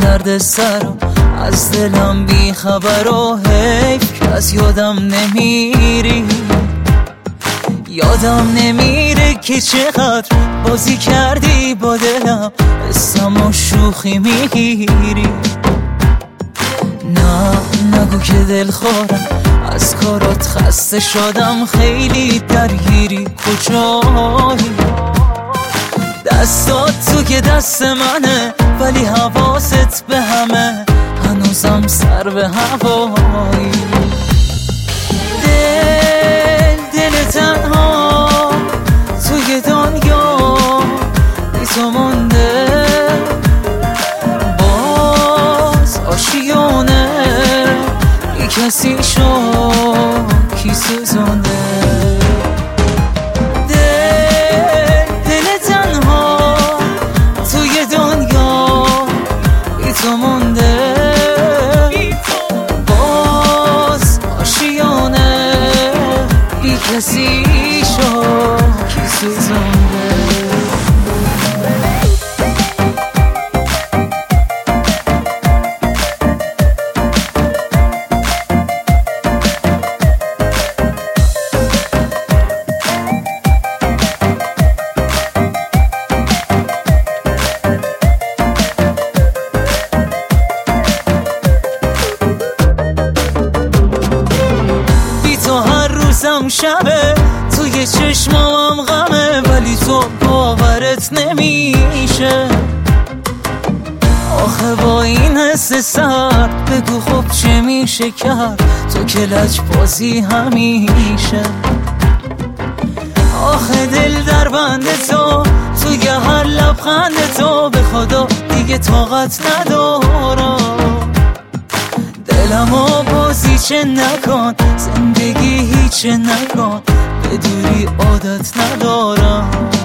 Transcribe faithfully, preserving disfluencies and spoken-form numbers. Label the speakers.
Speaker 1: درد سرم از دلم بی خبر و حیف که از یادم نمیری. یادم نمیره که چقدر بازی کردی با دلم، اسم و شوخی میگیری. نه نگو که دل خورم، از کارات خسته شدم، خیلی درگیری. کجایی؟ دستات تو که دست منه، ولی حواست به همه، هنوزم سر به هوایی. دل دل تنها توی دنیا بی تو مونده، باز آشیونه بی کسی شو کی سوزونده. دل دل تنها توی دنیا بی تو مونده، باز آشیونه بی کسی شو کی سوزونده. روزم شبه توی چشمام غمه، ولی تو باورت نمیشه. آخه با این حس سرد بگو خب چه میشه کرد، تو که لج بازی همیشه. آخه دل در بند تو، توی هر لبخند تو، به خدا دیگه طاقت ندارم. دلمو بازی چه نکن، زندگی هیچ نکن، به دوری عادت ندارم.